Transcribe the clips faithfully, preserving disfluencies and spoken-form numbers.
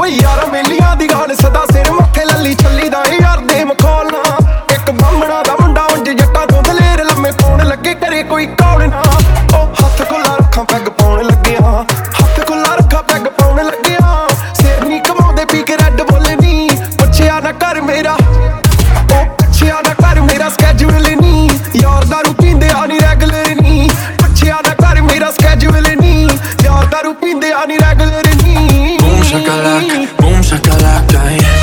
यार मेलियां दी गाल सदा सिर मथे लली छली दा यार दे मखौलना एक बामणा दा मुंडा उंज जट्टा तो दलेर लम्मे पाउण लगे करे कोई कौल ना ओ हत्थ खुला रखा पैग पाउण लगिया हत्थ खुला रखा पैग पाउण लगिया सिर नी कमाउंदे पी के रैड बोले नी पुछया ना कर मेरा ओ पुछया ना कर मेरा स्कैजूल नी यार दारू पींदे आ नी रेगुलर नी पुछया ना कर मेरा स्कैजूल नी यार दारू पींदे आ नी रेगुलर नी Boom shakalaka, boom shakalaka, yeah.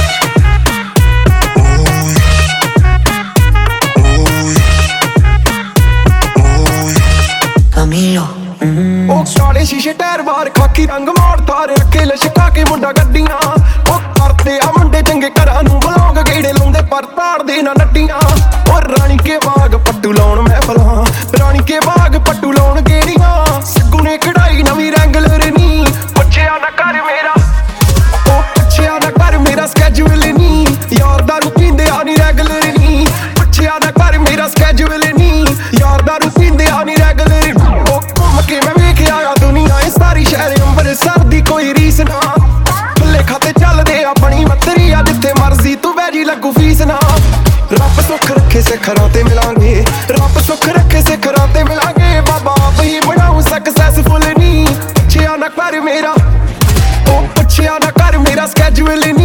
Camilo. ओ साले शीशे टायर बाहर खाकी रंग मार तारे रखे लशका के मुंडा गड्डियां ओ करते आ मुंडे चंगे घरां नूं बलौंग गेड़े लाउंदे पर ताड़दे ना नड्डियां ओ रानी के बाग पट्टू लाउण महफलां रानी के बाग पट्टू लाउण गेड़ियां सिग्गू ने कढ़ाई नवीं रेगुलर नी पुछया ना कर मेरा ओ पुछया ना कर मेरा स्कैजूल नी यार दारू पींदे आ नी रेगुलर नी पुछया ना कर मेरा स्कैजूल नी यार दारू पींदे आ नी रेगुलर ओ घुम के मैं वेख आया दुनिया ए सारी शहर अंबरसर दी कोई रीस ना भुल्ले खाते चलदे अपनी मत्तरी आ जिथे मर्जी तू बैजी लगू फीस ना रब सुख रखे सिखरां ते मिलांगे रब सुख रखे सिखरां ते मिलांगे बाबा आप ही बनाऊं सक्सेसफुल नी पुछया ना कर मेरा ओ पुछया ना कर मेरा स्कैजूल नी